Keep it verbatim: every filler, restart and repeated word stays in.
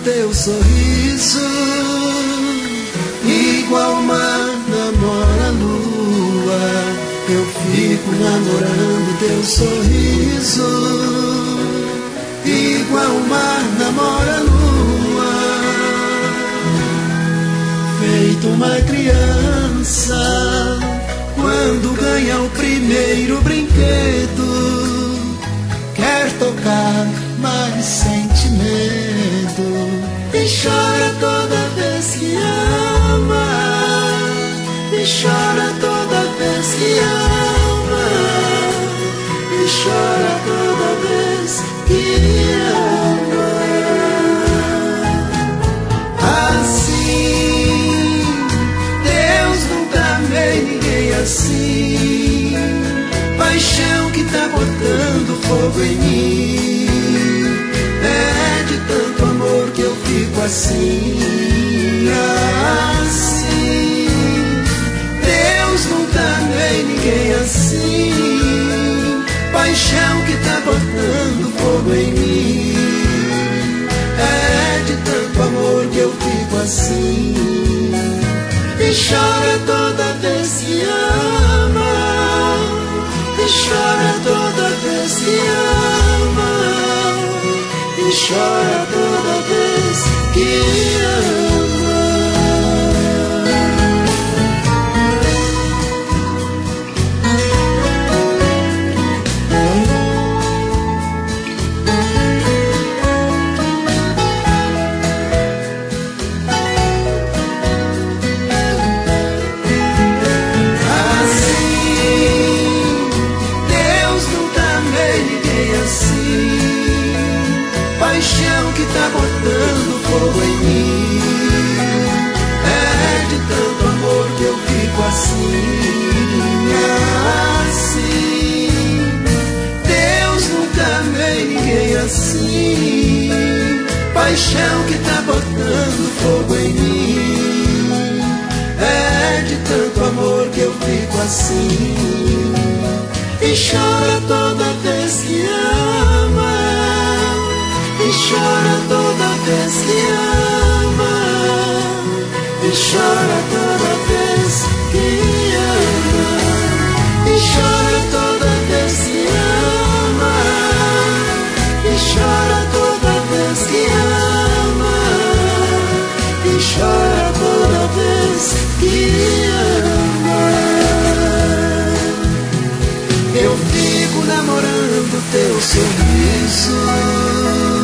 teu sorriso, igual o mar namora a lua. Eu fico namorando teu sorriso, igual o mar namora a lua. Feito uma criança quando ganha o primeiro brinquedo, quer tocar, mas sente medo, e chora toda vez que ama, e chora toda vez que ama, e chora toda vez que ama. Assim, Deus nunca amei ninguém assim, paixão que tá botando fogo em mim. É de tanto amor que eu fico assim, assim. Deus nunca amei ninguém assim, paixão que tá botando fogo em mim. É de tanto amor que eu fico assim, e chora toda vez que ama, e chora toda vez que ama, e chora toda vez que ama. Paixão que tá botando fogo em mim. É de tanto amor que eu fico assim, assim. Deus nunca amei ninguém assim, paixão que tá botando fogo em mim. É de tanto amor que eu fico assim, e chora toda vez que ama, e chora toda vez que ama, e chora toda vez que ama, e chora toda vez que ama, e chora toda vez que ama, e chora toda vez que ama. Eu fico namorando teu sorriso,